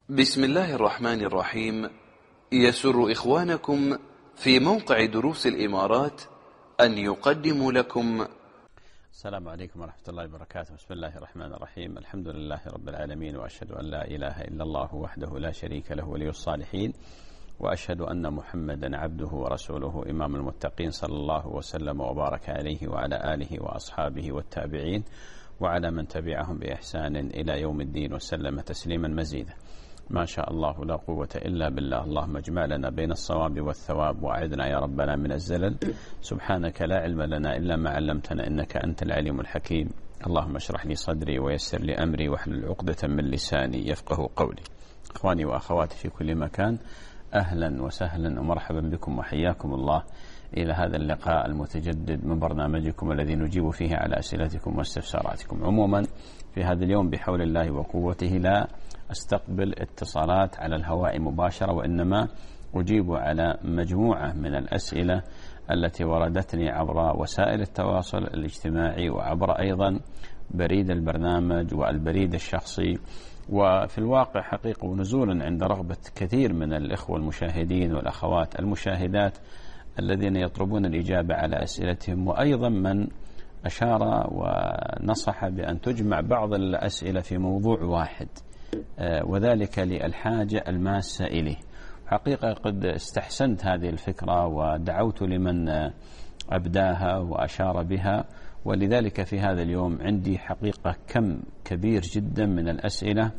بسم الله الرحمن الرحيم. يسر إخوانكم في موقع دروس الإمارات أن يقدموا لكم. السلام عليكم ورحمة الله وبركاته. بسم الله الرحمن الرحيم. الحمد لله رب العالمين، وأشهد أن لا إله إلا الله وحده لا شريك له ولي الصالحين، وأشهد أن محمدا عبده ورسوله إمام المتقين، صلى الله وسلم وبارك عليه وعلى آله وأصحابه والتابعين وعلى من تبعهم بإحسان إلى يوم الدين، وسلم تسليما مزيدا. ما شاء الله لا قوة إلا بالله. اللهم اجمع لنا بين الصواب والثواب، وأعذنا يا ربنا من الزلل. سبحانك لا علم لنا إلا ما علمتنا، إنك أنت العليم الحكيم. اللهم اشرح لي صدري ويسر لي أمري واحلل عقدة من لساني يفقه قولي. إخواني وأخواتي في كل مكان، أهلا وسهلا ومرحبا بكم وحياكم الله إلى هذا اللقاء المتجدد من برنامجكم الذي نجيب فيه على أسئلتكم واستفساراتكم. عموما في هذا اليوم بحول الله وقوته لا أستقبل اتصالات على الهواء مباشرة، وإنما أجيب على مجموعة من الأسئلة التي وردتني عبر وسائل التواصل الاجتماعي، وعبر أيضا بريد البرنامج والبريد الشخصي. وفي الواقع حقيقة ونزولا عند رغبة كثير من الإخوة المشاهدين والأخوات المشاهدات الذين يطلبون الإجابة على أسئلتهم، وأيضا من أشار ونصح بأن تجمع بعض الأسئلة في موضوع واحد، وذلك للحاجة الماسة إليه. حقيقة قد استحسنت هذه الفكرة ودعوت لمن أبداها وأشار بها، ولذلك في هذا اليوم عندي حقيقة كم كبير جدا من الأسئلة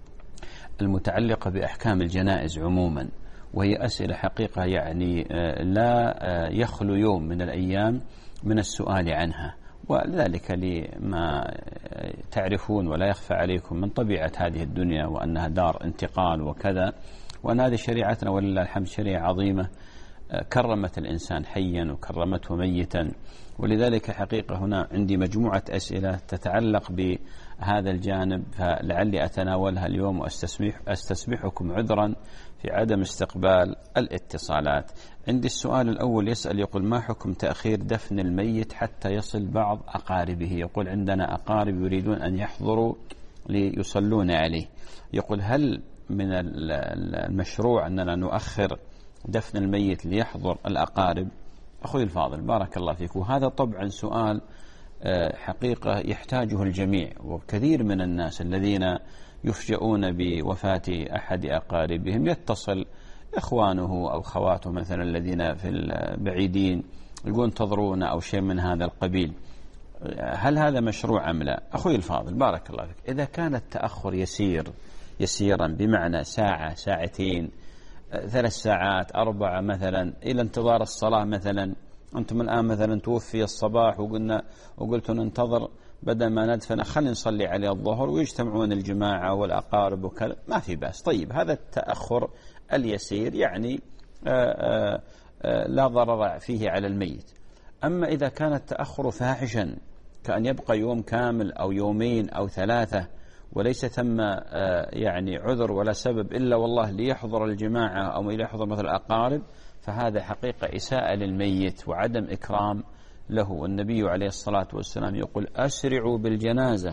المتعلقة بأحكام الجنائز عموما، وهي أسئلة حقيقة يعني لا يخلو يوم من الأيام من السؤال عنها، وذلك لما تعرفون ولا يخفى عليكم من طبيعة هذه الدنيا، وأنها دار انتقال وكذا، وأن هذه شريعتنا ولله الحمد شريعة عظيمة كرمت الإنسان حيا وكرمته ميتا. ولذلك حقيقة هنا عندي مجموعة أسئلة تتعلق بهذا الجانب، فلعلي أتناولها اليوم، وأستسمحكم عذرا في عدم استقبال الاتصالات. عندي السؤال الأول يسأل، يقول: ما حكم تأخير دفن الميت حتى يصل بعض أقاربه؟ يقول: عندنا أقارب يريدون أن يحضروا ليصلون عليه. يقول: هل من المشروع أننا نؤخر دفن الميت ليحضر الأقارب؟ أخوي الفاضل بارك الله فيك، وهذا طبعا سؤال حقيقة يحتاجه الجميع، وكثير من الناس الذين يفجؤون بوفاة أحد أقاربهم يتصل إخوانه أو خواته مثلا الذين في البعيدين، يقول انتظرونا أو شيء من هذا القبيل. هل هذا مشروع أم لا؟ أخوي الفاضل بارك الله فيك، إذا كان التأخر يسيرا بمعنى ساعة، ساعتين، 3 ساعات، 4 مثلا، إلى انتظار الصلاة مثلا، أنتم الآن مثلا توفي الصباح وقلت ننتظر بدل ما ندفن خلينا نصلي عليه الظهر ويجتمعون الجماعة والأقارب وكذا، ما في بأس. طيب هذا التأخر اليسير يعني لا ضرر فيه على الميت. أما إذا كان التأخر فاحشا كأن يبقى يوم كامل أو يومين أو 3 وليس ثم يعني عذر ولا سبب إلا والله ليحضر الجماعة أو ليحضر مثل الأقارب، فهذا حقيقة إساءة للميت وعدم إكرام له. والنبي عليه الصلاة والسلام يقول: أسرعوا بالجنازة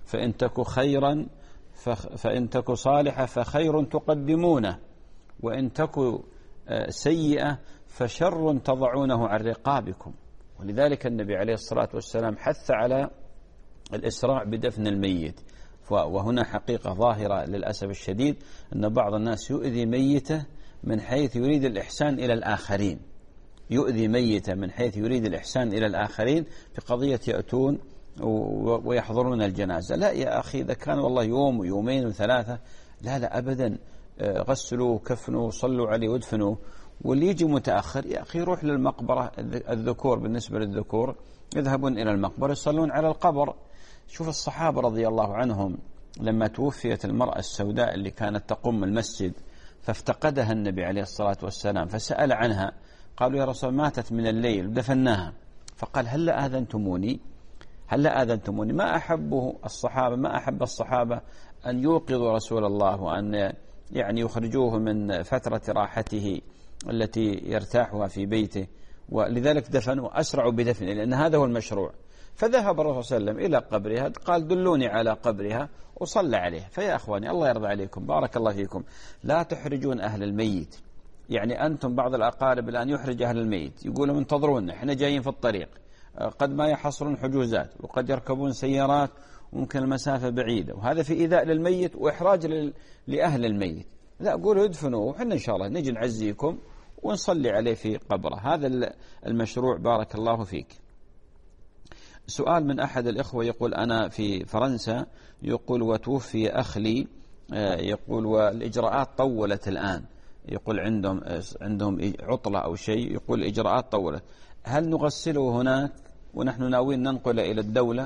فإن تك صالحة فخير تقدمونه، وإن تك سيئة فشر تضعونه عن رقابكم. ولذلك النبي عليه الصلاة والسلام حث على الإسراع بدفن الميت. وهنا حقيقة ظاهرة للأسف الشديد أن بعض الناس يؤذي ميته من حيث يريد الإحسان إلى الآخرين، يؤذي ميته من حيث يريد الإحسان إلى الآخرين في قضية يأتون ويحضرون الجنازة. لا يا أخي، إذا كان والله يوم ويومين و3 لا أبدا، غسلوا وكفنوا وصلوا عليه وادفنوا. واللي يجي متأخر يا أخي روح للمقبرة. الذكور بالنسبة للذكور يذهبون إلى المقبرة يصلون على القبر. شوف الصحابة رضي الله عنهم لما توفيت المرأة السوداء اللي كانت تقوم المسجد، فافتقدها النبي عليه الصلاة والسلام، فسأل عنها، قالوا: يا رسول ماتت من الليل دفناها. فقال: هل آذنتموني؟ ما أحب الصحابة أن يوقظوا رسول الله وأن يعني يخرجوه من فترة راحته التي يرتاحها في بيته، ولذلك دفنوا، أسرعوا بدفنه، لأن هذا هو المشروع. فذهب الرسول صلى الله عليه وسلم إلى قبرها، قال دلوني على قبرها وصلى عليه. فيا أخواني الله يرضى عليكم، بارك الله فيكم، لا تحرجون أهل الميت. يعني أنتم بعض الأقارب الآن يحرج أهل الميت، يقولوا انتظرونا احنا جايين في الطريق، قد ما يحصلون حجوزات وقد يركبون سيارات وممكن المسافة بعيدة، وهذا في إيذاء للميت وإحراج لأهل الميت. لا، قولوا ادفنوا وحنا إن شاء الله نجي نعزيكم ونصلي عليه في قبره، هذا المشروع. بارك الله فيك. سؤال من أحد الإخوة يقول أنا في فرنسا، يقول وتوفي أخلي، يقول والإجراءات طولت الآن، يقول عندهم عطلة أو شيء، يقول الإجراءات طولت، هل نغسله هناك ونحن ناويين ننقل إلى الدولة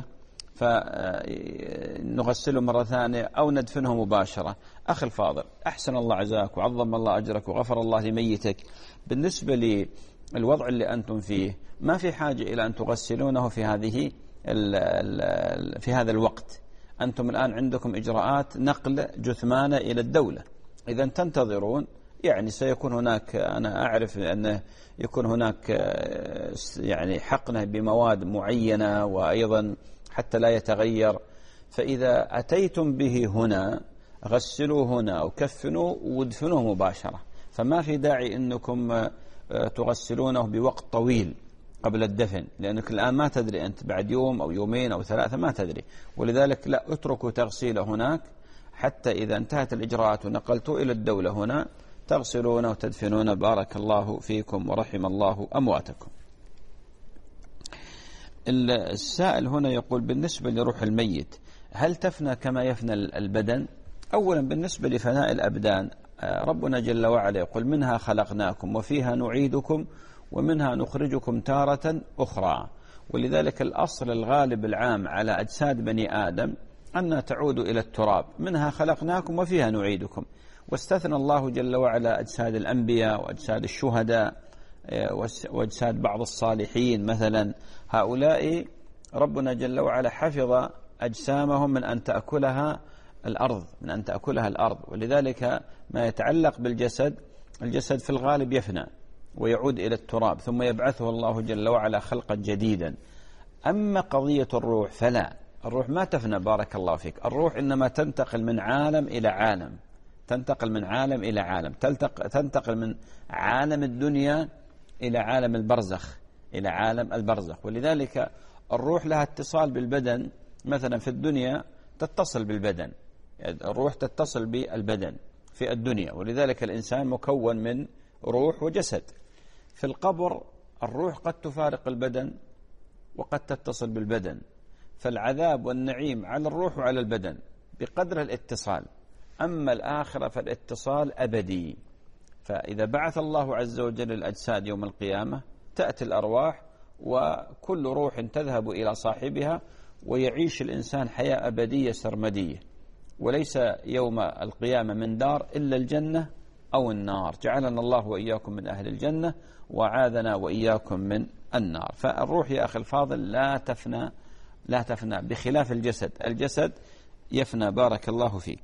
فنغسله مرة ثانية أو ندفنه مباشرة؟ أخي الفاضل، أحسن الله عزاك وعظم الله أجرك وغفر الله لميتك. بالنسبة للوضع اللي أنتم فيه ما في حاجة إلى أن تغسلونه في هذا الوقت. أنتم الآن عندكم إجراءات نقل جثمانة إلى الدولة، إذا تنتظرون يعني سيكون هناك، أنا أعرف أنه يكون هناك يعني حقنه بمواد معينة وأيضا حتى لا يتغير، فإذا أتيتم به هنا غسلوه هنا وكفنوا وادفنوه مباشرة، فما في داعي أنكم تغسلونه بوقت طويل قبل الدفن، لأنك الآن ما تدري أنت بعد يوم أو يومين أو ثلاثة ما تدري، ولذلك لا، اتركوا تغسيله هناك حتى إذا انتهت الإجراءات ونقلتوا إلى الدولة هنا تغسلون وتدفنون. بارك الله فيكم ورحم الله أمواتكم. السائل هنا يقول بالنسبة لروح الميت هل تفنى كما يفنى البدن؟ أولا بالنسبة لفناء الأبدان ربنا جل وعلا يقول منها خلقناكم وفيها نعيدكم ومنها نخرجكم تارة أخرى، ولذلك الأصل الغالب العام على أجساد بني آدم أن تعود إلى التراب، منها خلقناكم وفيها نعيدكم. واستثنى الله جل وعلا أجساد الأنبياء وأجساد الشهداء وأجساد بعض الصالحين مثلا، هؤلاء ربنا جل وعلا حفظ أجسامهم من أن تأكلها الأرض، ولذلك ما يتعلق بالجسد، الجسد في الغالب يفنى ويعود إلى التراب ثم يبعثه الله جل وعلا خلقا جديدا. أما قضية الروح فلا، الروح ما تفنى بارك الله فيك، الروح إنما تنتقل من عالم إلى عالم، تنتقل من عالم إلى عالم، تنتقل من عالم الدنيا إلى عالم البرزخ، ولذلك الروح لها اتصال بالبدن. مثلا في الدنيا تتصل بالبدن، الروح تتصل بالبدن في الدنيا، ولذلك الإنسان مكون من روح وجسد. في القبر الروح قد تفارق البدن وقد تتصل بالبدن، فالعذاب والنعيم على الروح وعلى البدن بقدر الاتصال، أما الآخرة فالاتصال أبدي. فإذا بعث الله عز وجل الأجساد يوم القيامة تأتي الأرواح وكل روح تذهب إلى صاحبها ويعيش الإنسان حياة أبدية سرمدية، وليس يوم القيامة من دار إلا الجنة أو النار، جعلنا الله وإياكم من أهل الجنة وعاذنا وإياكم من النار. فالروح يا أخي الفاضل لا تفنى بخلاف الجسد يفنى. بارك الله فيك.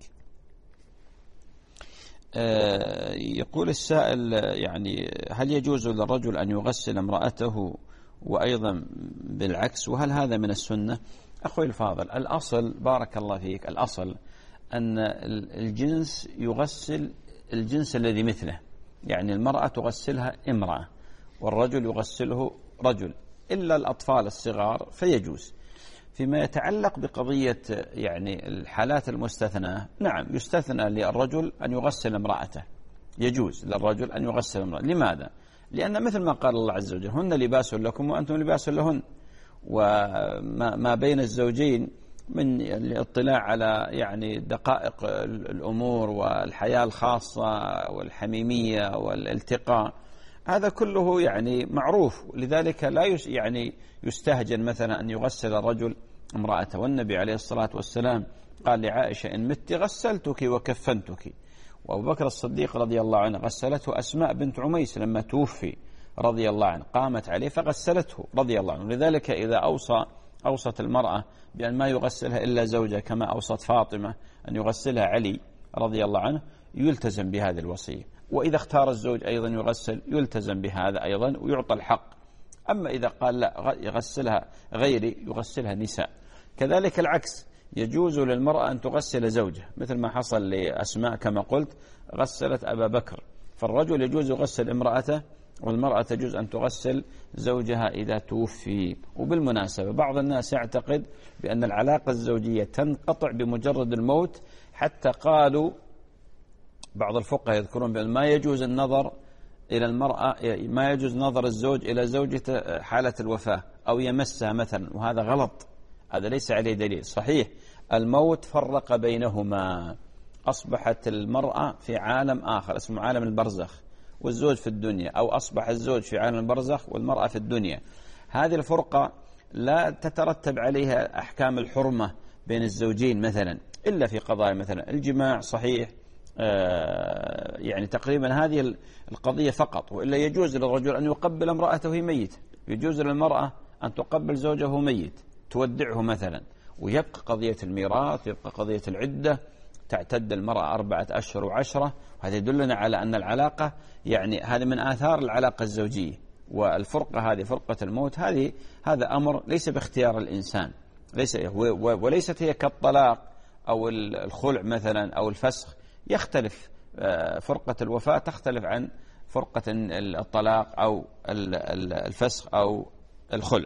يقول السائل يعني هل يجوز للرجل أن يغسل امرأته وأيضا بالعكس، وهل هذا من السنة؟ أخوي الفاضل، الأصل بارك الله فيك، الأصل أن الجنس يغسل الجنس الذي مثله، يعني المرأة تغسلها امرأة والرجل يغسله رجل، إلا الأطفال الصغار فيجوز. فيما يتعلق بقضية يعني الحالات المستثناة، نعم يستثنى للرجل أن يغسل امرأته، يجوز للرجل أن يغسل امرأته. لماذا؟ لأن مثل ما قال الله عز وجل هن لباس لكم وأنتم لباس لهن، وما بين الزوجين من الاطلاع على يعني دقائق الأمور والحياة الخاصة والحميمية والالتقاء، هذا كله يعني معروف، لذلك لا يعني يستهجن مثلا أن يغسل الرجل امرأته. والنبي عليه الصلاة والسلام قال لعائشة إن مت غسلتك وكفنتك، وأبو بكر الصديق رضي الله عنه غسلته أسماء بنت عميس لما توفي رضي الله عنه، قامت عليه فغسلته رضي الله عنه. لذلك إذا أوصت المرأة بأن ما يغسلها إلا زوجها كما أوصت فاطمة أن يغسلها علي رضي الله عنه، يلتزم بهذه الوصية. وإذا اختار الزوج أيضا يغسل يلتزم بهذا أيضا، ويعطى الحق أما إذا قال لا يغسلها غيري يغسلها نساء. كذلك العكس، يجوز للمرأة أن تغسل زوجها، مثل ما حصل لأسماء كما قلت غسلت أبا بكر. فالرجل يجوز يغسل امرأته، والمرأة تجوز أن تغسل زوجها إذا توفي. وبالمناسبة بعض الناس يعتقد بأن العلاقة الزوجية تنقطع بمجرد الموت، حتى قالوا بعض الفقهاء يذكرون بأن ما يجوز النظر إلى المرأة، ما يجوز نظر الزوج إلى زوجته حالة الوفاة أو يمسها مثلا، وهذا غلط، هذا ليس عليه دليل صحيح. الموت فرق بينهما، أصبحت المرأة في عالم آخر اسمه عالم البرزخ، والزوج في الدنيا، أو أصبح الزوج في عالم البرزخ والمرأة في الدنيا. هذه الفرقة لا تترتب عليها أحكام الحرمة بين الزوجين مثلا، إلا في قضايا مثلا الجماع صحيح، يعني تقريبا هذه القضية فقط. وإلا يجوز للرجل أن يقبل امرأته وهي ميتة، يجوز للمرأة أن تقبل زوجه ميت تودعه مثلا، ويبقى قضية الميراث، يبقى قضية العدة، تعتد المرأة 4 أشهر و10. وهذا يدلنا على أن العلاقة يعني هذا من آثار العلاقة الزوجية. والفرقة هذه فرقة الموت هذا أمر ليس باختيار الإنسان، وليست هي كالطلاق أو الخلع مثلا أو الفسخ. يختلف فرقة الوفاة تختلف عن فرقة الطلاق أو الفسخ أو الخلع.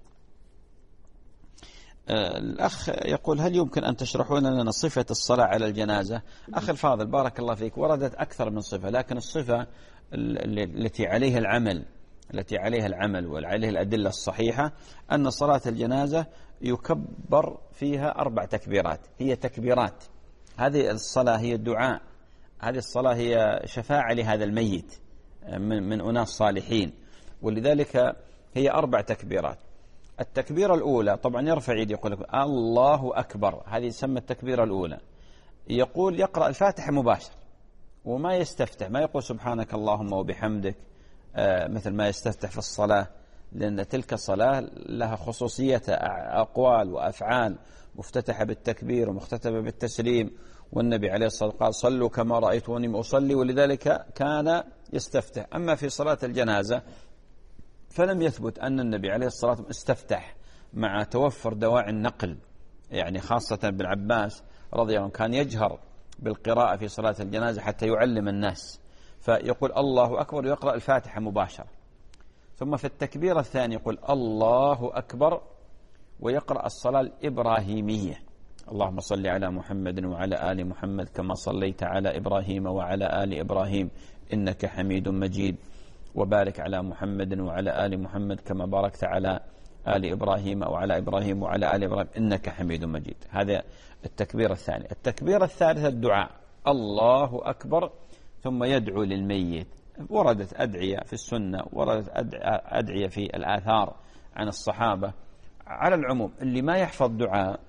الأخ يقول: هل يمكن أن تشرحون لنا صفة الصلاة على الجنازة؟ أخي الفاضل بارك الله فيك، وردت أكثر من صفة، لكن الصفة التي عليها العمل وعليها الأدلة الصحيحة أن صلاة الجنازة يكبر فيها 4 تكبيرات، هي تكبيرات. هذه الصلاة هي الدعاء، هذه الصلاة هي شفاعة لهذا الميت من أناس صالحين، ولذلك هي 4 تكبيرات. التكبيرة الأولى طبعا يرفع يد يقول الله أكبر، هذه تسمى التكبيرة الأولى. يقرأ الفاتحة مباشر وما يستفتح، ما يقول سبحانك اللهم وبحمدك مثل ما يستفتح في الصلاة، لأن تلك الصلاة لها خصوصية أقوال وأفعال مفتتحة بالتكبير ومختتمة بالتسليم، والنبي عليه الصلاة والسلام قال صلوا كما رأيتوني أصلي، ولذلك كان يستفتح. أما في صلاة الجنازة فلم يثبت أن النبي عليه الصلاة والسلام استفتح، مع توفر دواعي النقل، يعني خاصة ابن عباس رضي الله عنه كان يجهر بالقراءة في صلاة الجنازة حتى يعلم الناس، فيقول الله أكبر ويقرأ الفاتحة مباشرة. ثم في التكبير الثاني يقول الله أكبر ويقرأ الصلاة الإبراهيمية، اللهم صل على محمد وعلى آل محمد كما صليت على إبراهيم وعلى آل إبراهيم إنك حميد مجيد، وبارك على محمد وعلى آل محمد كما باركت على آل إبراهيم وعلى إبراهيم وعلى آل إبراهيم إنك حميد مجيد. هذا التكبير الثاني. التكبير الثالث الدعاء، الله أكبر ثم يدعو للميت. وردت أدعية في السنة، وردت أدعية في الآثار عن الصحابة. على العموم اللي ما يحفظ دعاء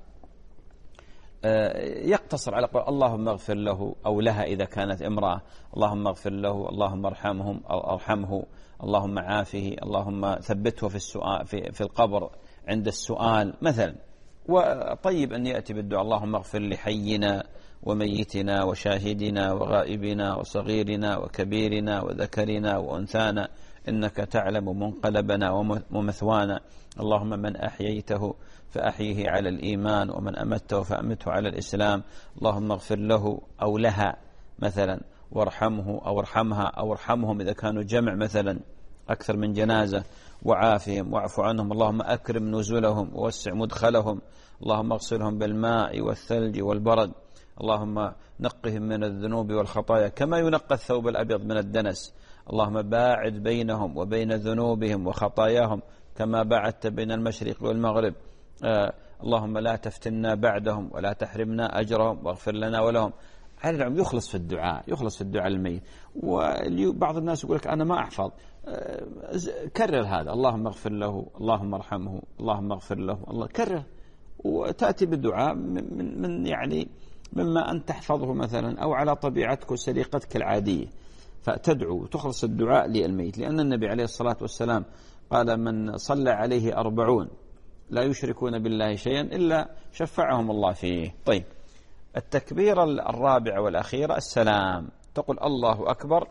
يقتصر على قول اللهم اغفر له أو لها إذا كانت امرأة، اللهم اغفر له، اللهم ارحمه، اللهم عافه، اللهم ثبته في السؤال في القبر عند السؤال مثلا. وطيب أن يأتي بالدعاء اللهم اغفر لحينا وميتنا وشاهدنا وغائبنا وصغيرنا وكبيرنا وذكرنا وأنثانا إنك تعلم منقلبنا ومثوانا، اللهم من أحييته فأحيه على الإيمان ومن أمته فأمته على الإسلام، اللهم اغفر له أو لها مثلا، وارحمه أو ارحمها أو ارحمهم إذا كانوا جمع مثلا أكثر من جنازة، وعافهم واعف عنهم، اللهم أكرم نزلهم ووسع مدخلهم، اللهم اغسلهم بالماء والثلج والبرد، اللهم نقهم من الذنوب والخطايا كما ينقى الثوب الأبيض من الدنس، اللهم باعد بينهم وبين ذنوبهم وخطاياهم كما باعدت بين المشرق والمغرب، اللهم لا تفتنا بعدهم ولا تحرمنا أجرهم واغفر لنا ولهم. على العموم يخلص في الدعاء للميت. وبعض الناس يقول لك أنا ما أحفظ، كرر هذا، اللهم اغفر له، اللهم ارحمه، اللهم اغفر له، الله كرر، وتأتي بالدعاء من يعني مما أن تحفظه مثلا أو على طبيعتك وسليقتك العادية، فتدعو وتخلص الدعاء للميت، لأن النبي عليه الصلاة والسلام قال من صلى عليه 40 لا يشركون بالله شيئا إلا شفعهم الله فيه. طيب، التكبير الرابع والأخير السلام، تقول الله أكبر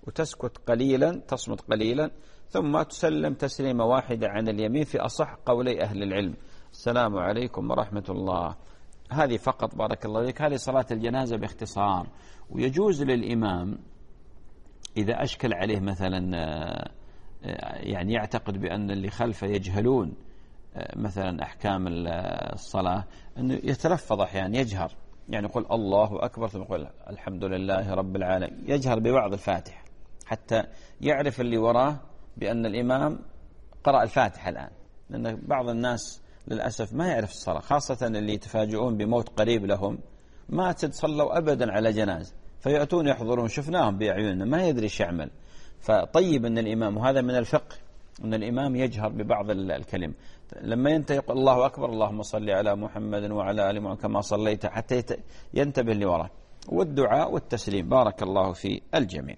وتسكت قليلا، تصمت قليلا، ثم تسلم تسليمة واحدة عن اليمين في أصح قولي أهل العلم. السلام عليكم ورحمة الله. هذه فقط بارك الله فيك، هذه صلاة الجنازة باختصار. ويجوز للإمام إذا أشكل عليه مثلا يعني يعتقد بأن اللي خلفه يجهلون مثلا أحكام الصلاة، أنه يتلفظ أحيانا، يجهر، يعني يقول الله أكبر ثم يقول الحمد لله رب العالمين، يجهر ببعض الفاتحة حتى يعرف اللي وراه بأن الإمام قرأ الفاتحة الآن. لأن بعض الناس للأسف ما يعرف الصلاة، خاصة اللي يتفاجئون بموت قريب لهم، ما تصلوا أبدا على جنازة، فيأتون يحضرون، شفناهم بأعيننا، ما يدري ايش يعمل. فطيب أن الإمام، وهذا من الفقه، أن الإمام يجهر ببعض الكلم. لما ينتهي يقول الله أكبر اللهم صل على محمد وعلى آل محمد كما صليت، حتى ينتبه اللي وراه. والدعاء والتسليم. بارك الله في الجميع.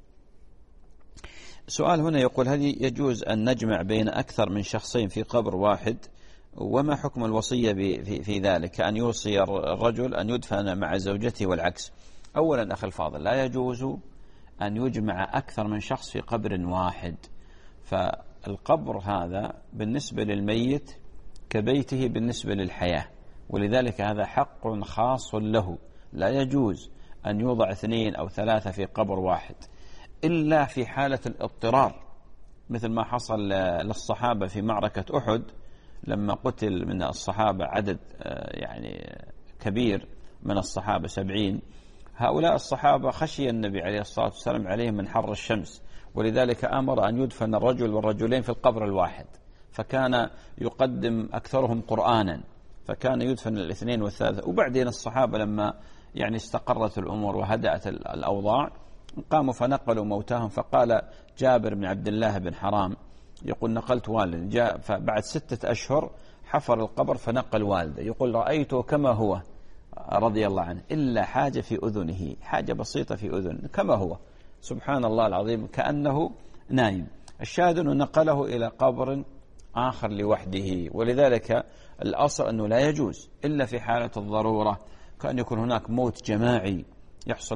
سؤال هنا يقول: هل يجوز أن نجمع بين أكثر من شخصين في قبر واحد؟ وما حكم الوصية في ذلك، أن يوصي الرجل أن يدفن مع زوجته والعكس؟ أولا أخي الفاضل، لا يجوز أن يجمع أكثر من شخص في قبر واحد، فالقبر هذا بالنسبة للميت كبيته بالنسبة للحياة، ولذلك هذا حق خاص له، لا يجوز أن يوضع 2 أو 3 في قبر واحد إلا في حالة الاضطرار، مثل ما حصل للصحابة في معركة أحد لما قتل من الصحابة عدد يعني كبير من الصحابة 70. هؤلاء الصحابة خشي النبي عليه الصلاة والسلام عليهم من حر الشمس، ولذلك أمر أن يدفن الرجل والرجلين في القبر الواحد، فكان يقدم أكثرهم قرآنا، فكان يدفن 2 و3. وبعدين الصحابة لما يعني استقرت الأمور وهدأت الأوضاع قاموا فنقلوا موتاهم. فقال جابر بن عبد الله بن حرام يقول: نقلت والد، جاء فبعد 6 أشهر حفر القبر فنقل والده، يقول: رأيته كما هو رضي الله عنه، إلا حاجة في أذنه، حاجة بسيطة في أذنه كما هو، سبحان الله العظيم، كأنه نايم. الشاهد أنه نقله إلى قبر آخر لوحده. ولذلك الأصل أنه لا يجوز إلا في حالة الضرورة، كأن يكون هناك موت جماعي، يحصل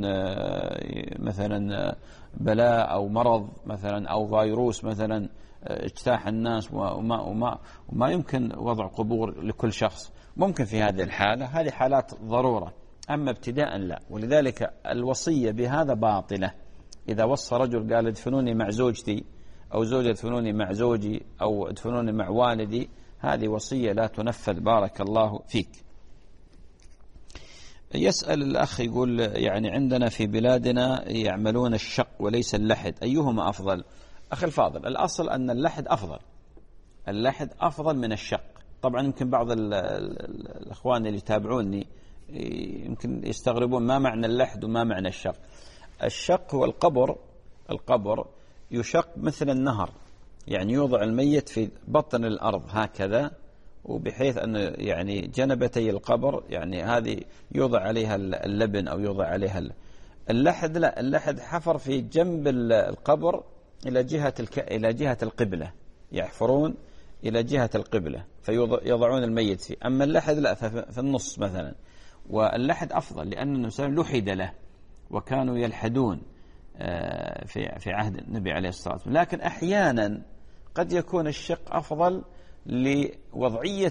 مثلا بلاء أو مرض مثلا أو فيروس مثلا اجتاح الناس وما يمكن وضع قبور لكل شخص، ممكن في هذه الحالة، هذه حالات ضرورة، أما ابتداء لا. ولذلك الوصية بهذا باطلة. إذا وصى رجل قال ادفنوني مع زوجتي، أو زوجة ادفنوني مع زوجي، أو ادفنوني مع والدي، هذه وصية لا تنفذ. بارك الله فيك. يسأل الأخ يقول: يعني عندنا في بلادنا يعملون الشق وليس اللحد، أيهما أفضل؟ أخي الفاضل، الأصل أن اللحد أفضل، اللحد أفضل من الشق. طبعا يمكن بعض الأخوان اللي يتابعوني يمكن يستغربون ما معنى اللحد وما معنى الشق. الشق هو القبر يشق مثل النهر، يعني يوضع الميت في بطن الأرض هكذا، وبحيث أن يعني جنبتي القبر يعني هذه يوضع عليها اللبن أو يوضع عليها اللحد لا، اللحد حفر في جنب القبر إلى جهة القبلة، يحفرون إلى جهة القبلة فيضعون الميت فيه. أما اللحد لا، في النص مثلا. واللحد أفضل لأن النبي لحد له، وكانوا يلحدون في عهد النبي عليه الصلاة والسلام. لكن أحيانا قد يكون الشق أفضل لوضعية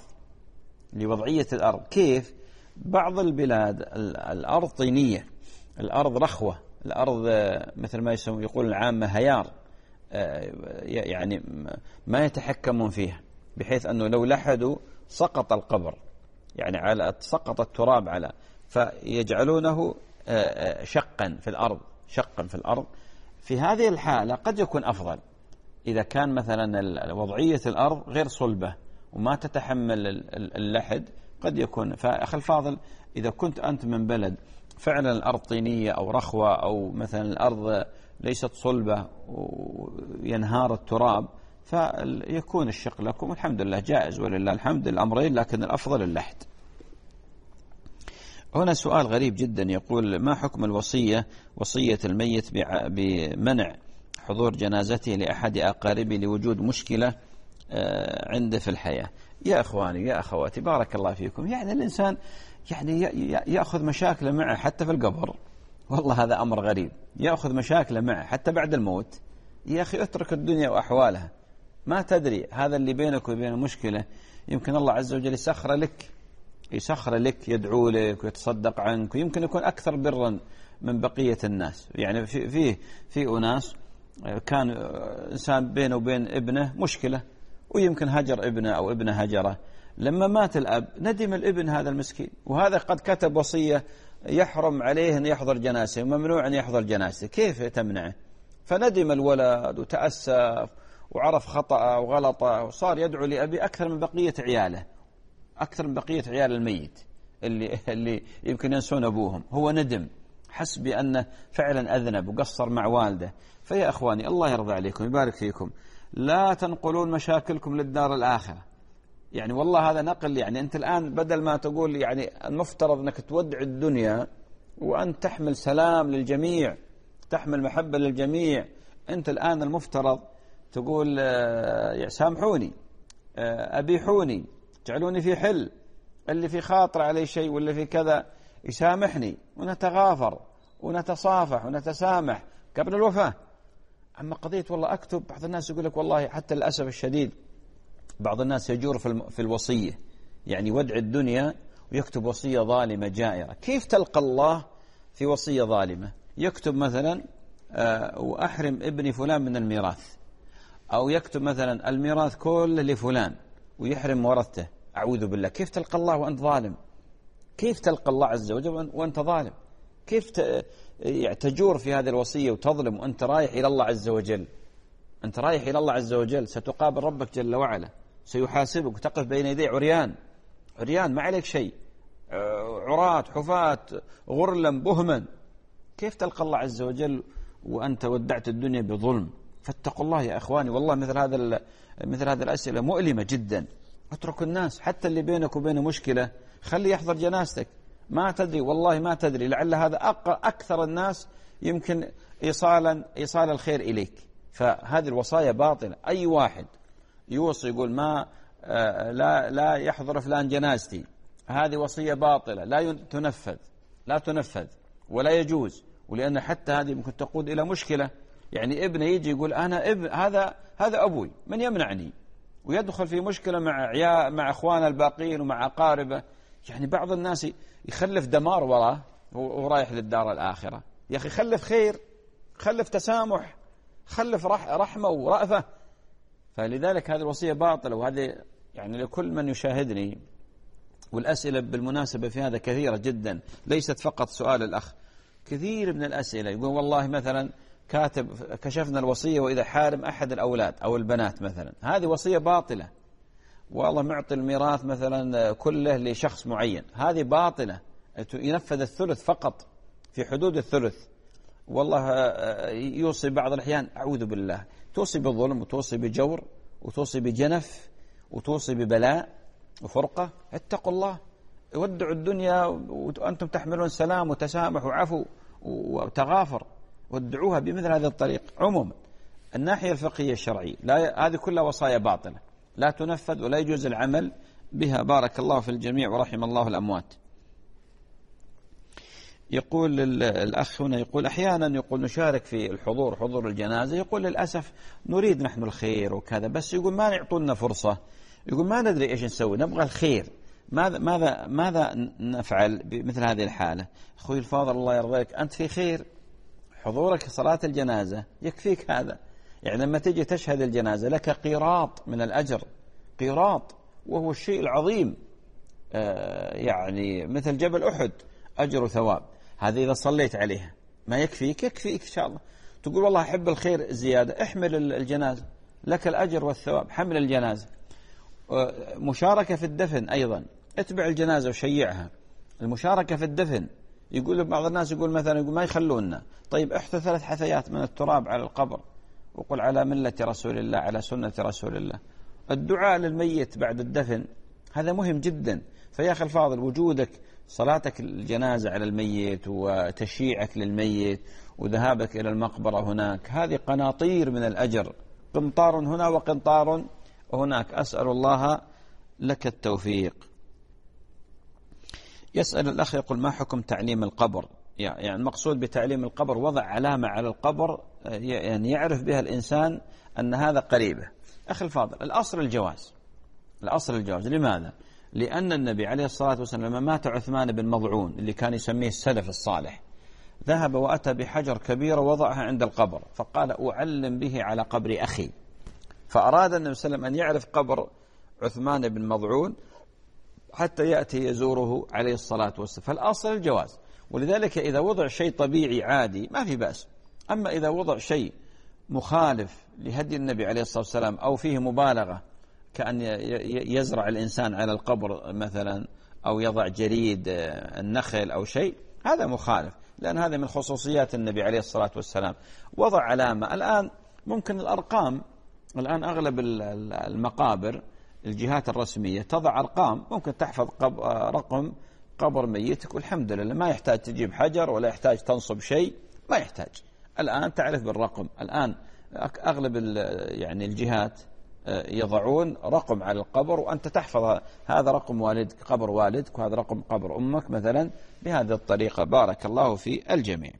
الأرض. كيف؟ بعض البلاد الأرض طينية، الأرض رخوة، الأرض مثل ما يقول العامة هيار، يعني ما يتحكمون فيها، بحيث أنه لو لحدوا سقط القبر، يعني سقط التراب على، فيجعلونه شقا في الأرض. في هذه الحالة قد يكون أفضل إذا كان مثلا وضعية الأرض غير صلبة وما تتحمل اللحد، قد يكون. فأخي الفاضل، إذا كنت أنت من بلد فعلا الأرض طينية أو رخوة، أو مثلا الأرض ليست صلبة وينهار التراب، فيكون الشق لكم، الحمد لله جائز ولله الحمد، الأمرين، لكن الأفضل اللحد. هنا سؤال غريب جدا يقول: ما حكم وصية الميت بمنع حضور جنازته لأحد أقاربه لوجود مشكلة عنده في الحياة؟ يا أخواني يا أخواتي، بارك الله فيكم، يعني الإنسان يعني يأخذ مشاكله معه حتى في القبر، والله هذا أمر غريب، يأخذ مشاكله معه حتى بعد الموت. يا أخي اترك الدنيا وأحوالها، ما تدري هذا اللي بينك وبين مشكلة يمكن الله عز وجل يسخر لك يدعو لك ويتصدق عنك، ويمكن يكون أكثر برا من بقية الناس. يعني في أناس كان إنسان بينه وبين ابنه مشكلة، ويمكن هجر ابنه أو ابنه هجره، لما مات الأب ندم الابن هذا المسكين، وهذا قد كتب وصية يحرم عليه أن يحضر جنازته وممنوع أن يحضر جنازته، كيف تمنعه؟ فندم الولد وتأسف وعرف خطأه وغلطه، وصار يدعو لأبي أكثر من بقية عياله، أكثر من بقية عيال الميت اللي يمكن ينسون أبوهم. هو ندم، حس بأنه فعلا أذنب وقصر مع والده. فيا أخواني الله يرضى عليكم يبارك فيكم، لا تنقلون مشاكلكم للدار الآخرة. يعني والله هذا نقل، يعني أنت الآن بدل ما تقول يعني المفترض أنك تودع الدنيا وأن تحمل سلام للجميع، تحمل محبة للجميع، أنت الآن المفترض تقول سامحوني، أبيحوني، جعلوني في حل، اللي في خاطر عليه شيء واللي في كذا يسامحني، ونتغافر ونتصافح ونتسامح قبل الوفاة. أما قضية والله أكتب، بعض الناس يقول لك والله حتى للأسف الشديد بعض الناس يجور في الوصية، يعني ودع الدنيا ويكتب وصية ظالمة جائرة. كيف تلقى الله في وصية ظالمة؟ يكتب مثلا وأحرم ابني فلان من الميراث، أو يكتب مثلا الميراث كله لفلان ويحرم ورثته. أعوذ بالله، كيف تلقى الله وأنت ظالم؟ كيف تلقى الله عز وجل وأنت ظالم؟ كيف تجور في هذه الوصية وتظلم وأنت رايح إلى الله عز وجل؟ أنت رايح إلى الله عز وجل، ستقابل ربك جل وعلا، سيحاسبك وتقف بين يديه عريان ما عليك شيء، عراة حفاة غرلا بهما. كيف تلقى الله عز وجل وأنت ودعت الدنيا بظلم؟ فاتقوا الله يا أخواني، والله مثل هذه الأسئلة مؤلمة جدا. اتركوا الناس، حتى اللي بينك وبينه مشكلة خلي يحضر جنازتك، ما تدري والله ما تدري، لعل هذا أكثر الناس يمكن إيصال الخير إليك. فهذه الوصايا باطلة. أي واحد يوصي يقول لا يحضر فلان جنازتي، هذه وصية باطلة لا تنفذ ولا يجوز، ولأن حتى هذه ممكن تقود إلى مشكلة. يعني ابنه يجي يقول أنا هذا أبوي، من يمنعني؟ ويدخل في مشكلة مع أخوانه الباقين ومع أقاربه. يعني بعض الناس يخلف دمار وراه ورايح للدار الآخرة. يا أخي خلف خير، خلف تسامح، خلف رحمة ورأفة. فلذلك هذه الوصية باطلة. وهذه يعني لكل من يشاهدني، والأسئلة بالمناسبة في هذا كثيرة جدا، ليست فقط سؤال الأخ، كثير من الأسئلة يقول والله مثلا كشفنا الوصية وإذا حارم أحد الأولاد أو البنات مثلا، هذه وصية باطلة. والله معطي الميراث مثلا كله لشخص معين، هذه باطلة، ينفذ الثلث فقط، في حدود الثلث. والله يوصي بعض الأحيان أعوذ بالله، توصي بالظلم وتوصي بجور وتوصي بجنف وتوصي ببلاء وفرقة. اتقوا الله، ودعوا الدنيا وأنتم تحملون سلام وتسامح وعفو وتغافر، ودعوها بمثل هذه الطريق. عموما الناحية الفقهية الشرعية هذه كلها وصايا باطلة لا تنفذ ولا يجوز العمل بها. بارك الله في الجميع ورحم الله الأموات. يقول الأخ هنا، يقول أحيانا يقول نشارك في حضور الجنازة، يقول للأسف نريد نحن الخير وكذا، بس يقول ما يعطونا فرصة، يقول ما ندري إيش نسوي، نبغى الخير، ماذا نفعل بمثل هذه الحالة؟ أخوي الفاضل الله يرضيك، أنت في خير، حضورك صلاة الجنازة يكفيك هذا. يعني لما تجي تشهد الجنازة لك قيراط من الأجر، قيراط، وهو الشيء العظيم، يعني مثل جبل أحد أجر وثواب. هذه إذا صليت عليها ما يكفيك إن شاء الله. تقول والله أحب الخير زيادة، احمل الجنازة، لك الأجر والثواب، حمل الجنازة. مشاركة في الدفن أيضا، اتبع الجنازة وشيعها. المشاركة في الدفن، يقول بعض الناس يقول مثلا ما يخلونا، طيب احث 3 حثيات من التراب على القبر وقل على ملة رسول الله، على سنة رسول الله. الدعاء للميت بعد الدفن هذا مهم جدا. فيا أخي الفاضل، وجودك صلاتك الجنازة على الميت وتشييعك للميت وذهابك إلى المقبرة هناك، هذه قناطير من الأجر، قنطار هنا وقنطار هناك. أسأل الله لك التوفيق. يسأل الأخ يقول ما حكم تعليم القبر يعني المقصود بتعليم القبر وضع علامة على القبر يعني يعرف بها الإنسان أن هذا قريبه. أخي الفاضل، الأصل الجواز. الأصل الجواز. لماذا؟ لأن النبي عليه الصلاة والسلام لما مات عثمان بن مضعون اللي كان يسميه السلف الصالح، ذهب وأتى بحجر كبير ووضعها عند القبر، فقال أعلم به على قبر أخي. فأراد النبي صلى الله عليه وسلم أن يعرف قبر عثمان بن مضعون حتى يأتي يزوره عليه الصلاة والسلام. فالأصل الجواز. ولذلك إذا وضع شيء طبيعي عادي ما في بأس. أما إذا وضع شيء مخالف لهدي النبي عليه الصلاة والسلام أو فيه مبالغة، كأن يزرع الإنسان على القبر مثلا أو يضع جريد النخل أو شيء، هذا مخالف، لأن هذا من خصوصيات النبي عليه الصلاة والسلام. وضع علامة. الآن ممكن الأرقام، الآن أغلب المقابر الجهات الرسمية تضع أرقام، ممكن تحفظ رقم قبر ميتك والحمد لله، ما يحتاج تجيب حجر ولا يحتاج تنصب شيء، ما يحتاج. الآن تعرف بالرقم. الآن أغلب يعني الجهات يضعون رقم على القبر وأنت تحفظ هذا رقم والدك قبر والدك وهذا رقم قبر أمك مثلا، بهذه الطريقة. بارك الله في الجميع.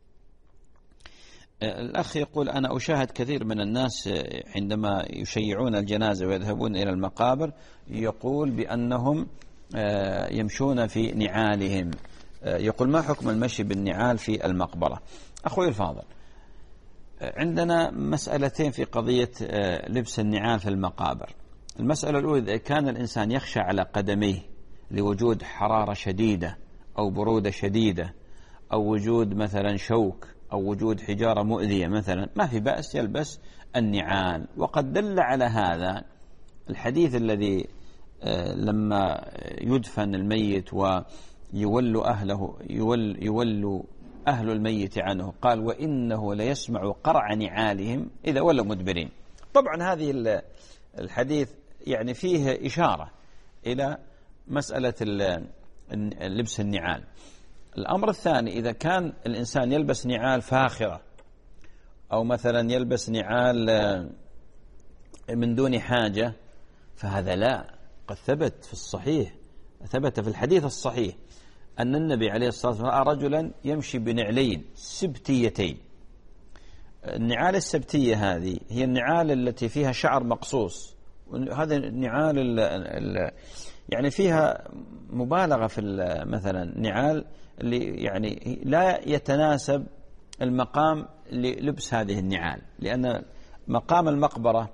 الأخ يقول أنا أشاهد كثير من الناس عندما يشيعون الجنازة ويذهبون إلى المقابر يقول بأنهم يمشون في نعالهم. يقول ما حكم المشي بالنعال في المقبرة؟ أخوي الفاضل، عندنا مسألتين في قضية لبس النعال في المقابر. المسألة الأولى، إذا كان الإنسان يخشى على قدميه لوجود حرارة شديدة أو برودة شديدة أو وجود مثلا شوك أو وجود حجارة مؤذية مثلا، ما في بأس يلبس النعال. وقد دل على هذا الحديث الذي لما يدفن الميت ويولوا أهله يولوا أهل الميت عنه، قال وإنه ليسمع قرع نعالهم إذا ولوا مدبرين. طبعا هذه الحديث يعني فيه إشارة إلى مسألة لبس النعال. الأمر الثاني، إذا كان الإنسان يلبس نعال فاخرة أو مثلا يلبس نعال من دون حاجة فهذا لا. قد ثبت في الصحيح، ثبت في الحديث الصحيح أن النبي عليه الصلاة والسلام رأى رجلا يمشي بنعلين سبتيتين. النعال السبتية هذه هي النعال التي فيها شعر مقصوص. هذا النعال يعني فيها مبالغة في مثلا نعال اللي يعني لا يتناسب المقام للبس هذه النعال، لأن مقام المقبرة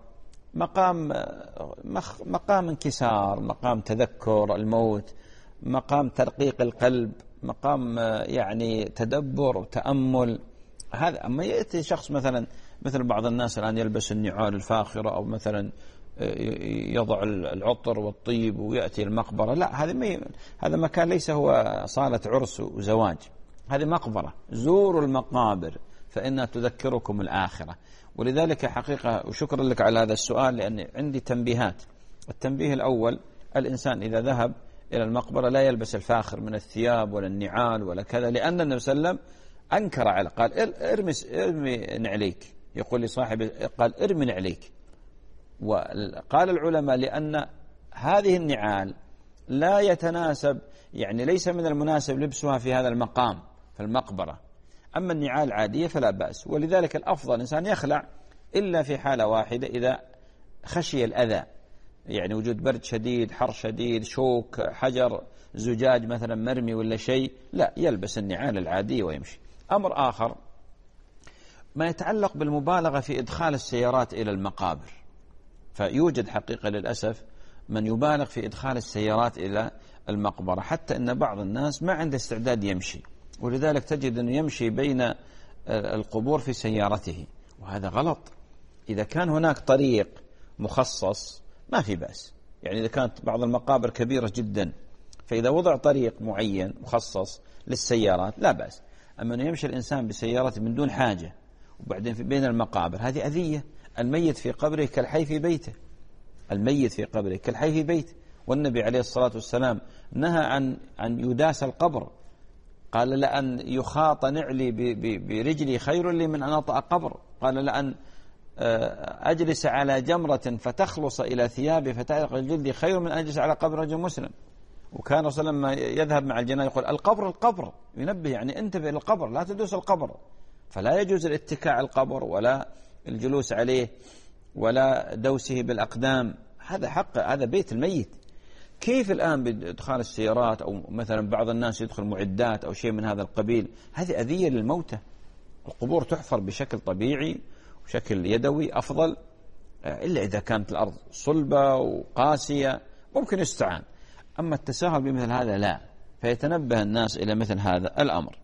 مقام انكسار، مقام تذكر الموت، مقام ترقيق القلب، مقام يعني تدبر وتأمل. هذا أما يأتي شخص مثل بعض الناس الآن يلبس النعال الفاخرة أو مثلا يضع العطر والطيب ويأتي المقبرة، لا، هذا مكان ليس هو صالة عرس وزواج، هذه مقبرة. زوروا المقابر فإنها تذكركم الآخرة. ولذلك حقيقة وشكرا لك على هذا السؤال، لأن عندي تنبيهات. التنبيه الأول، الإنسان إذا ذهب إلى المقبرة لا يلبس الفاخر من الثياب ولا النعال ولا كذا، لأن النبي صلى الله عليه وسلم أنكر على، قال ارمي نعليك، يقول لصاحب قال ارمي نعليك. وقال العلماء لأن هذه النعال لا يتناسب، يعني ليس من المناسب لبسها في هذا المقام في المقبرة. أما النعال عادية فلا بأس. ولذلك الأفضل الإنسان يخلع إلا في حالة واحدة، إذا خشي الأذى، يعني وجود برد شديد، حر شديد، شوك، حجر، زجاج مثلا مرمي ولا شيء، لا، يلبس النعال العادية ويمشي. أمر آخر ما يتعلق بالمبالغة في إدخال السيارات إلى المقابر. فيوجد حقيقة للأسف من يبالغ في إدخال السيارات إلى المقبرة، حتى أن بعض الناس ما عنده استعداد يمشي، ولذلك تجد أنه يمشي بين القبور في سيارته، وهذا غلط. إذا كان هناك طريق مخصص ما في بأس، يعني إذا كانت بعض المقابر كبيرة جدا فإذا وضع طريق معين مخصص للسيارات لا بأس. أما أنه يمشي الإنسان بسيارته من دون حاجة وبعدين بين المقابر، هذه أذية. الميت في قبره كالحي في بيته، الميت في قبره كالحي في بيته. والنبي عليه الصلاة والسلام نهى عن يداس القبر، قال لأن يخاط نعلي برجلي خير لي من أن أطأ قبر، قال لأن أجلس على جمرة فتخلص إلى ثيابي فتعلق جلدي خير من أن أجلس على قبر رجل مسلم. وكان الرسول لما يذهب مع الجنازة يقول القبر القبر، ينبه يعني انتبه إلى القبر، لا تدوس القبر. فلا يجوز الاتكاء على القبر ولا الجلوس عليه ولا دوسه بالأقدام، هذا حق، هذا بيت الميت. كيف الآن بإدخال السيارات أو مثلا بعض الناس يدخل معدات أو شيء من هذا القبيل؟ هذه أذية للموتى. القبور تحفر بشكل طبيعي وشكل يدوي أفضل، إلا إذا كانت الأرض صلبة وقاسية ممكن يستعان، أما التساهل بمثل هذا لا. فيتنبه الناس إلى مثل هذا الأمر.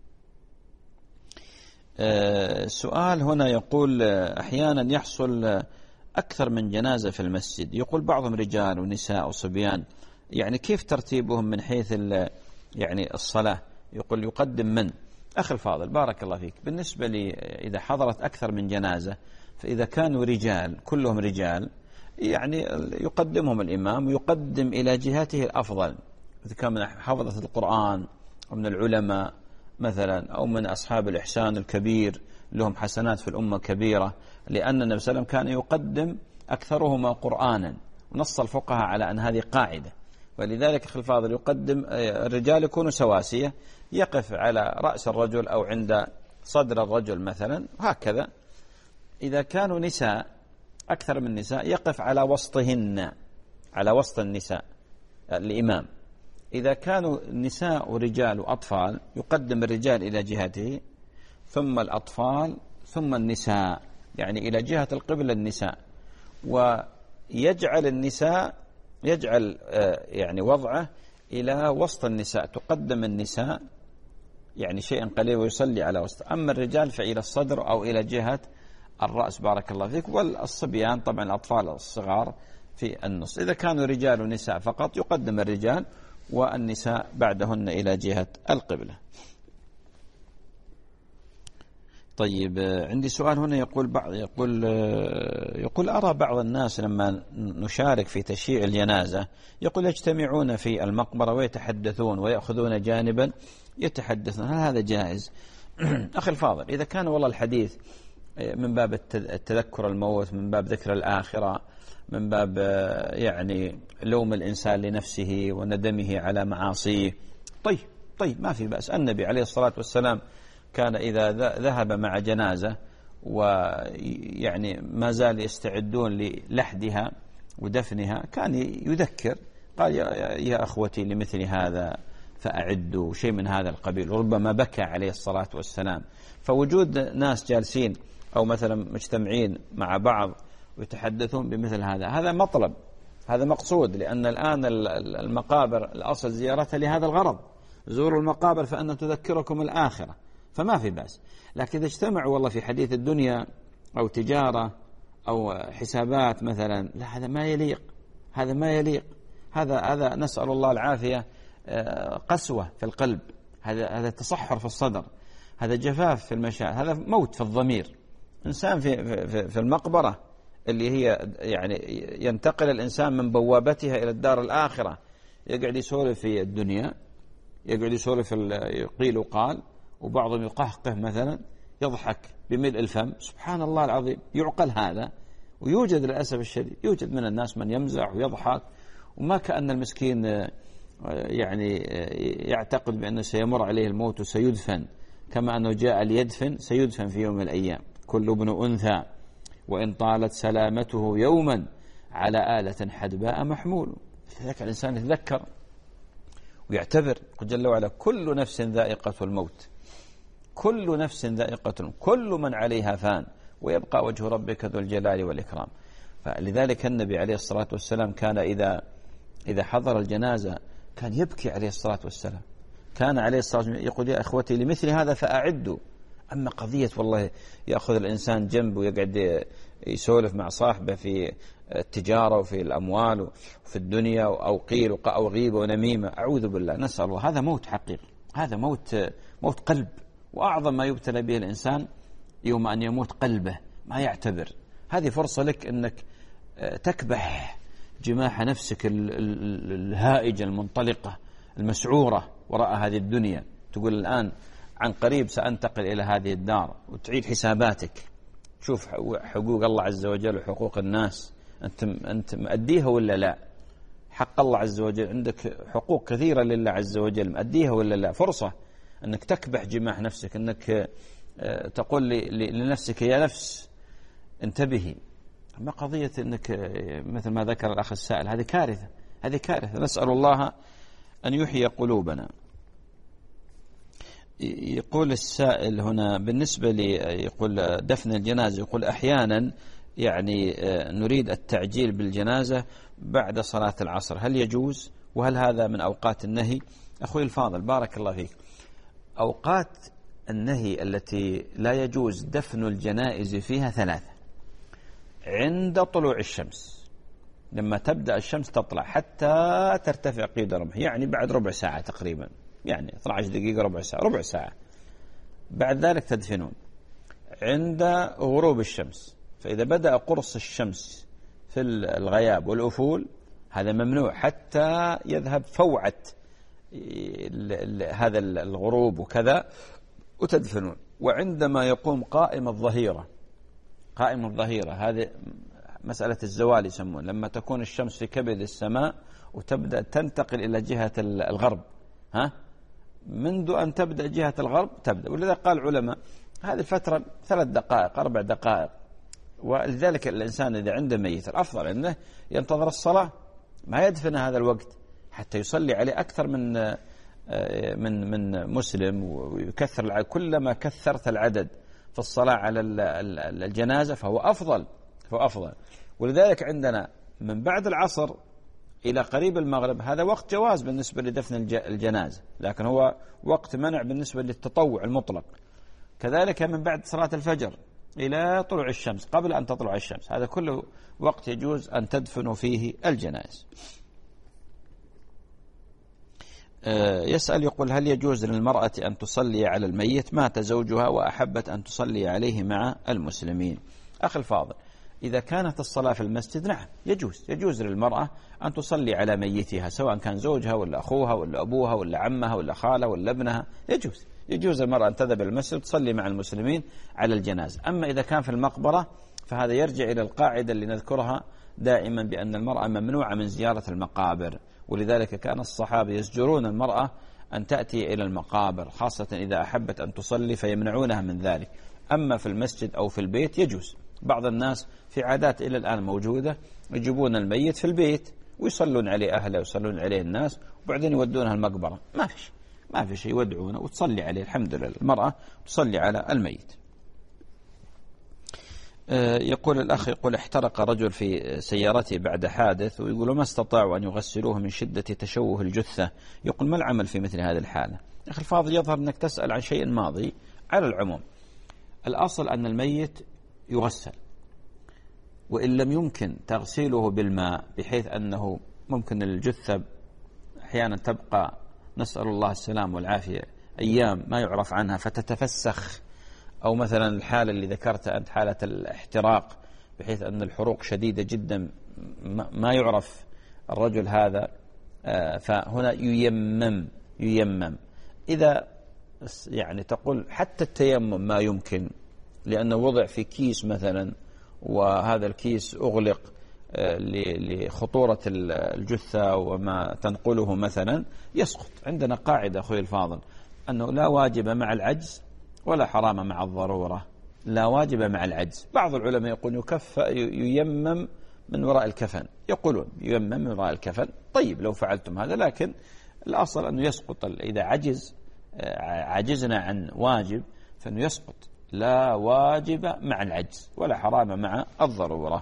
السؤال هنا يقول أحيانا يحصل أكثر من جنازة في المسجد، يقول بعضهم رجال ونساء وصبيان، يعني كيف ترتيبهم من حيث يعني الصلاة؟ يقول يقدم من؟ أخي الفاضل بارك الله فيك، بالنسبة لي إذا حضرت أكثر من جنازة، فإذا كانوا رجال كلهم رجال يعني يقدمهم الإمام ويقدم إلى جهته الأفضل، إذا كان من حفظة القرآن أو من العلماء مثلا أو من أصحاب الإحسان الكبير لهم حسنات في الأمة كبيرة، لأن النبي صلى الله عليه وسلم كان يقدم أكثرهما قرآنا، ونص الفقهاء على أن هذه قاعدة. ولذلك أخي الفاضل يقدم الرجال يكونوا سواسية، يقف على رأس الرجل أو عند صدر الرجل مثلا هكذا. إذا كانوا نساء أكثر من نساء يقف على وسطهن، على وسط النساء الإمام. إذا كانوا نساء ورجال وأطفال يقدم الرجال إلى جهته ثم الأطفال ثم النساء، يعني إلى جهة القبلة النساء، ويجعل النساء يجعل يعني وضعه إلى وسط النساء، تقدم النساء يعني شيئا قليل ويصلي على وسط، أما الرجال فإلى الصدر أو إلى جهة الرأس بارك الله فيك، والصبيان طبعا الأطفال الصغار في النص. إذا كانوا رجال ونساء فقط يقدم الرجال والنساء بعدهن إلى جهة القبلة. طيب عندي سؤال هنا يقول أرى بعض الناس لما نشارك في تشييع الجنازة يقول يجتمعون في المقبرة ويتحدثون ويأخذون جانبا يتحدثون، هل هذا جائز؟ أخي الفاضل إذا كان والله الحديث من باب التذكر الموت، من باب ذكر الآخرة، من باب يعني لوم الإنسان لنفسه وندمه على معاصيه، طيب ما في بأس. النبي عليه الصلاة والسلام كان إذا ذهب مع جنازة ويعني ما زال يستعدون للحدها ودفنها كان يذكر، قال يا أخوتي لمثل هذا فأعدوا، شيء من هذا القبيل، وربما بكى عليه الصلاة والسلام. فوجود ناس جالسين أو مثلا مجتمعين مع بعض ويتحدثون بمثل هذا مطلب، هذا مقصود، لأن الآن المقابر الأصل زيارتها لهذا الغرض، زوروا المقابر فأن تذكركم الآخرة، فما في بأس. لكن إذا اجتمعوا والله في حديث الدنيا أو تجارة أو حسابات مثلا، لا هذا ما يليق، هذا ما يليق، هذا نسأل الله العافية، قسوة في القلب، هذا تصحر في الصدر، هذا جفاف في المشاعر، هذا موت في الضمير. إنسان في المقبرة اللي هي يعني ينتقل الإنسان من بوابتها إلى الدار الآخرة، يقعد يسولف في الدنيا، يقعد يسولف قيل وقال، وبعضهم يقهقه مثلا، يضحك بملء الفم، سبحان الله العظيم، يعقل هذا؟ ويوجد للأسف الشديد، يوجد من الناس من يمزح ويضحك، وما كأن المسكين يعني يعتقد بأنه سيمر عليه الموت وسيدفن، كما أنه جاء ليدفن سيدفن في يوم من الأيام. كل ابن أنثى وإن طالت سلامته يوما على آلة حدباء محمول. لذلك الإنسان يتذكر ويعتبر، قل جل وعلا كل نفس ذائقة الموت، كل نفس ذائقة الموت، كل من عليها فان ويبقى وجه ربك ذو الجلال والإكرام. فلذلك النبي عليه الصلاة والسلام كان إذا حضر الجنازة كان يبكي عليه الصلاة والسلام، كان عليه الصلاة والسلام يقول يا أخوتي لمثل هذا فأعدوا. أما قضية والله يأخذ الإنسان جنب ويقعد يسولف مع صاحبه في التجارة وفي الأموال وفي الدنيا أو قيل أو غيبة ونميمة، أعوذ بالله، نسأل الله، هذا موت حقيقي، هذا موت قلب. وأعظم ما يبتلى به الإنسان يوم أن يموت قلبه، ما يعتبر. هذه فرصة لك أنك تكبح جماح نفسك الهائجة المنطلقة المسعورة وراء هذه الدنيا، تقول الآن عن قريب سأنتقل إلى هذه الدار، وتعيد حساباتك، شوف حقوق الله عز وجل وحقوق الناس أنت مؤديها ولا لا، حق الله عز وجل، عندك حقوق كثيرة لله عز وجل، مأديها ولا لا؟ فرصة أنك تكبح جماح نفسك، أنك تقول لنفسك يا نفس انتبهي. أما قضية أنك مثل ما ذكر الأخ السائل، هذه كارثة، هذه كارثة. نسأل الله أن يحيي قلوبنا. يقول السائل هنا بالنسبة لي، يقول دفن الجنازة، يقول أحيانا يعني نريد التعجيل بالجنازة بعد صلاة العصر، هل يجوز؟ وهل هذا من أوقات النهي؟ أخوي الفاضل بارك الله فيك، أوقات النهي التي لا يجوز دفن الجنائز فيها ثلاثة: عند طلوع الشمس، لما تبدأ الشمس تطلع حتى ترتفع قيد رمح، يعني بعد ربع ساعة تقريبا، يعني 12 دقيقة ربع ساعة، بعد ذلك تدفنون. عند غروب الشمس، فإذا بدأ قرص الشمس في الغياب والأفول هذا ممنوع حتى يذهب فوعة هذا الغروب وكذا، وتدفنون. وعندما يقوم قائم الظهيرة، قائم الظهيرة هذه مسألة الزوال يسمون، لما تكون الشمس في كبد السماء وتبدأ تنتقل إلى جهة الغرب، منذ أن تبدأ جهة الغرب تبدأ. ولذا قال العلماء هذه الفترة 3 دقائق 4 دقائق. ولذلك الإنسان إذا عنده ميت الأفضل أنه ينتظر الصلاة، ما يدفن هذا الوقت حتى يصلي عليه أكثر من مسلم ويكثر العدد. كلما كثرت العدد في الصلاة على الجنازة فهو أفضل. ولذلك عندنا من بعد العصر إلى قريب المغرب هذا وقت جواز بالنسبة لدفن الجنازة، لكن هو وقت منع بالنسبة للتطوع المطلق. كذلك من بعد صلاة الفجر إلى طلوع الشمس، قبل أن تطلع الشمس، هذا كله وقت يجوز أن تدفنوا فيه الجنائز. يسأل يقول هل يجوز للمرأة أن تصلي على الميت مات زوجها وأحبت أن تصلي عليه مع المسلمين؟ أخي الفاضل، إذا كانت الصلاة في المسجد نعم يجوز للمرأة أن تصلي على ميتها، سواء كان زوجها ولا أخوها ولا أبوها ولا عمها ولا خالها ولا ابنها، يجوز المرأة أن تذهب إلى المسجد وتصلي مع المسلمين على الجنازة. أما إذا كان في المقبرة فهذا يرجع إلى القاعدة اللي نذكرها دائما بأن المرأة ممنوعة من زيارة المقابر، ولذلك كان الصحابة يزجرون المرأة أن تأتي إلى المقابر، خاصة إذا أحبت أن تصلي فيمنعونها من ذلك. أما في المسجد أو في البيت يجوز. بعض الناس في عادات إلى الآن موجودة، يجيبون الميت في البيت ويصلون عليه أهله ويصلون عليه الناس وبعدين يودونها المقبرة، ما في شيء، يودعونه وتصلي عليه. الحمد لله المرأة تصلي على الميت. يقول الأخ، يقول احترق رجل في سيارته بعد حادث، ويقول ما استطاعوا أن يغسلوه من شدة تشوه الجثة، يقول ما العمل في مثل هذه الحالة؟ أخي الفاضل، يظهر أنك تسأل عن شيء ماضي. على العموم الأصل أن الميت يغسل، وإن لم يمكن تغسيله بالماء بحيث أنه ممكن الجثة أحيانا تبقى، نسأل الله السلام والعافية، أيام ما يعرف عنها فتتفسخ، أو مثلا الحالة اللي ذكرتها أنت حالة الاحتراق بحيث أن الحروق شديدة جدا ما يعرف الرجل هذا، فهنا ييمم. إذا يعني تقول حتى التيمم ما يمكن، لأنه وضع في كيس مثلا وهذا الكيس أغلق لخطورة الجثة وما تنقله مثلا، يسقط. عندنا قاعدة أخوي الفاضل أنه لا واجب مع العجز ولا حرام مع الضرورة، لا واجب مع العجز. بعض العلماء يقول ييمم من وراء الكفن، يقولون ييمم من وراء الكفن. طيب لو فعلتم هذا، لكن الأصل أنه يسقط. إذا عجزنا عن واجب فإنه يسقط، لا واجب مع العجز ولا حرام مع الضرورة.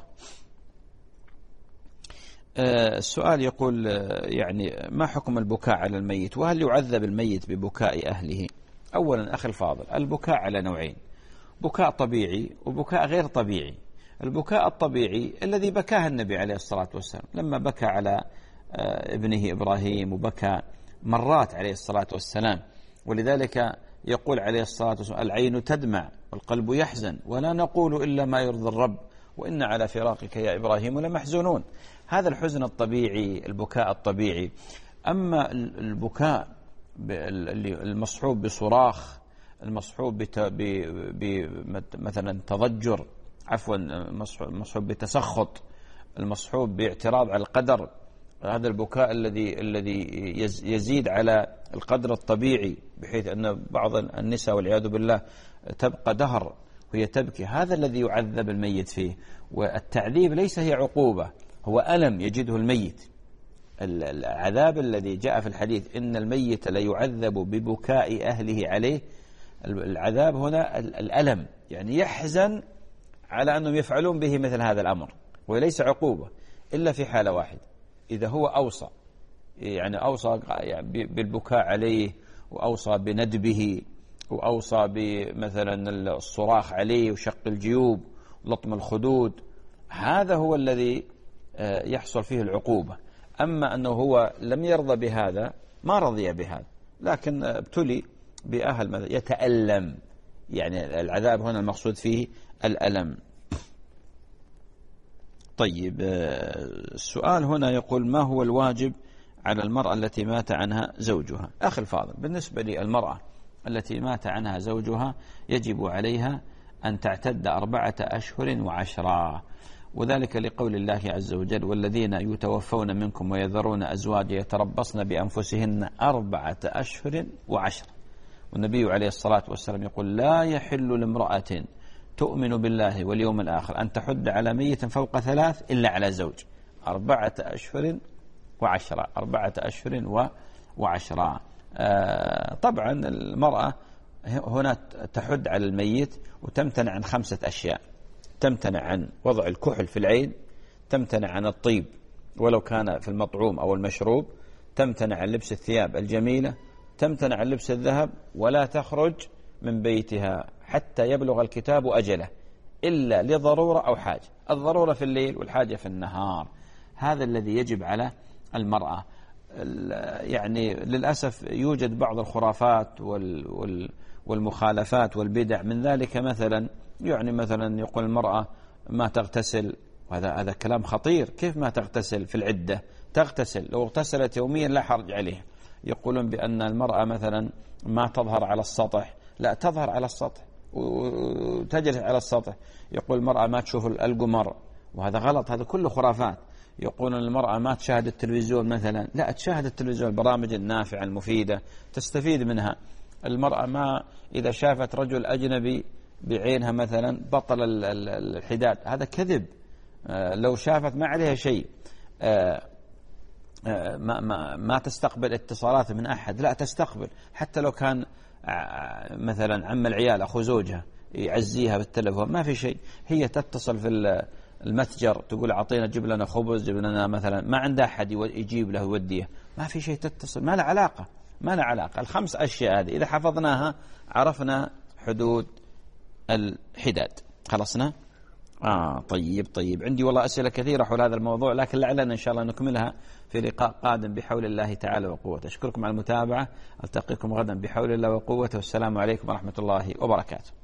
السؤال يقول يعني ما حكم البكاء على الميت، وهل يعذب الميت ببكاء أهله؟ أولا أخي الفاضل، البكاء على نوعين: بكاء طبيعي وبكاء غير طبيعي. البكاء الطبيعي الذي بكاه النبي عليه الصلاة والسلام لما بكى على ابنه إبراهيم، وبكى مرات عليه الصلاة والسلام. ولذلك يقول عليه الصلاة والسلام: العين تدمع والقلب يحزن ولا نقول إلا ما يرضي الرب وإن على فراقك يا إبراهيم لمحزونون. هذا الحزن الطبيعي، البكاء الطبيعي. أما البكاء المصحوب بصراخ، المصحوب مثلا تضجر، عفوا المصحوب بتسخط، المصحوب باعتراض على القدر، هذا البكاء الذي يزيد على القدر الطبيعي، بحيث أن بعض النساء والعياذ بالله تبقى دهر وهي تبكي، هذا الذي يعذب الميت فيه. والتعذيب ليس هي عقوبة، هو ألم يجده الميت. العذاب الذي جاء في الحديث إن الميت ليعذب ببكاء أهله عليه، العذاب هنا الألم، يعني يحزن على أنهم يفعلون به مثل هذا الأمر، وليس عقوبة إلا في حالة واحدة، إذا هو أوصى، يعني أوصى بالبكاء عليه، وأوصى بندبه، وأوصى بمثلا الصراخ عليه وشق الجيوب ولطم الخدود، هذا هو الذي يحصل فيه العقوبة. أما أنه هو لم يرضى بهذا، ما رضي بهذا، لكن ابتلي بأهل يتألم، يعني العذاب هنا المقصود فيه الألم. طيب، السؤال هنا يقول: ما هو الواجب على المرأة التي مات عنها زوجها؟ أخي الفاضل، بالنسبة للمرأة التي مات عنها زوجها يجب عليها أن تعتد 4 أشهر و10، وذلك لقول الله عز وجل: والذين يتوفون منكم ويذرون أزواجا يتربصن بأنفسهن 4 أشهر و10. والنبي عليه الصلاة والسلام يقول: لا يحل لامرأة تؤمن بالله واليوم الآخر أن تحد على ميت فوق 3 إلا على زوج. 4 أشهر و10، 4 أشهر و10. طبعا المرأة هنا تحد على الميت وتمتنع عن 5 أشياء: تمتنع عن وضع الكحل في العين، تمتنع عن الطيب ولو كان في المطعوم أو المشروب، تمتنع عن لبس الثياب الجميلة، تمتنع عن لبس الذهب، ولا تخرج من بيتها حتى يبلغ الكتاب أجله إلا لضرورة أو حاجة. الضرورة في الليل والحاجة في النهار. هذا الذي يجب على المرأة. يعني للأسف يوجد بعض الخرافات والمخالفات والبدع، من ذلك مثلا يقول المرأة ما تغتسل، وهذا كلام خطير. كيف ما تغتسل في العدة؟ تغتسل، لو اغتسلت يوميا لا حرج عليه. يقولون بأن المرأة مثلا ما تظهر على السطح، لا، تظهر على السطح وتجلس على السطح. يقول المرأة ما تشوف القمر، وهذا غلط، هذا كله خرافات. يقولون المرأة ما تشاهد التلفزيون مثلا، لا، تشاهد التلفزيون، البرامج النافعة المفيدة تستفيد منها. المرأة ما إذا شافت رجل أجنبي بعينها مثلا بطل الحداد، هذا كذب. لو شافت ما عليها شيء. ما تستقبل اتصالات من أحد، لا تستقبل، حتى لو كان مثلا عم العيال أخو زوجها يعزيها بالتلفون، ما في شيء. هي تتصل في المتجر تقول أعطينا، جيب لنا خبز، جيب لنا مثلا، ما عندها أحد يجيب له يوديه، ما في شيء، تتصل، ما له علاقة، ما له علاقة. ال5 أشياء هذه إذا حفظناها عرفنا حدود الحداد. خلصنا؟ طيب، عندي والله أسئلة كثيرة حول هذا الموضوع، لكن لعلنا إن شاء الله نكملها في لقاء قادم بحول الله تعالى وقوته. أشكركم على المتابعة، ألتقيكم غدا بحول الله وقوته، والسلام عليكم ورحمة الله وبركاته.